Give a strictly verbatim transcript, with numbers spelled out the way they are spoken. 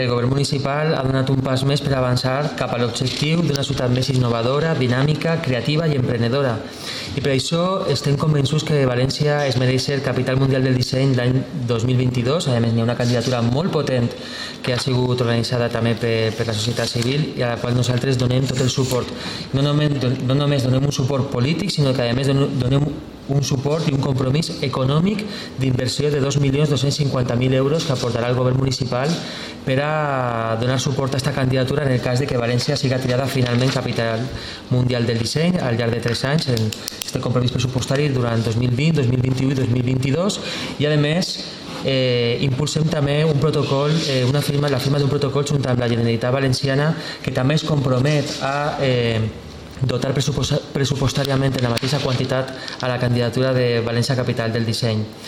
El govern municipal ha donat un pas més per avançar cap a l'objectiu d'una ciutat més innovadora, dinàmica, creativa i emprenedora. I per això estem convençuts que València es mereix ser capital mundial del disseny l'any dos mil vint-i-dos. A més, n'hi ha una candidatura molt potent que ha sigut organitzada també per, per la societat civil i a la qual nosaltres donem tot el suport. No només, no només donem un suport polític, sinó que a més donem un suport i un compromís econòmic d'inversió de dos milions dos-cents cinquanta mil euros que aportarà el govern municipal per a donar suport a aquesta candidatura en el cas de que València siga triada finalment capital mundial del disseny al llarg de tres anys en aquest compromís pressupostari durant dos mil vint, dos mil vint-i-u i dos mil vint-i-dos i a més eh, impulsem també un protocol, eh, una firma, la firma d'un protocol junt amb la Generalitat Valenciana que també es compromet a eh, dotar pressupostàriament en la mateixa quantitat a la candidatura de València Capital del Disseny.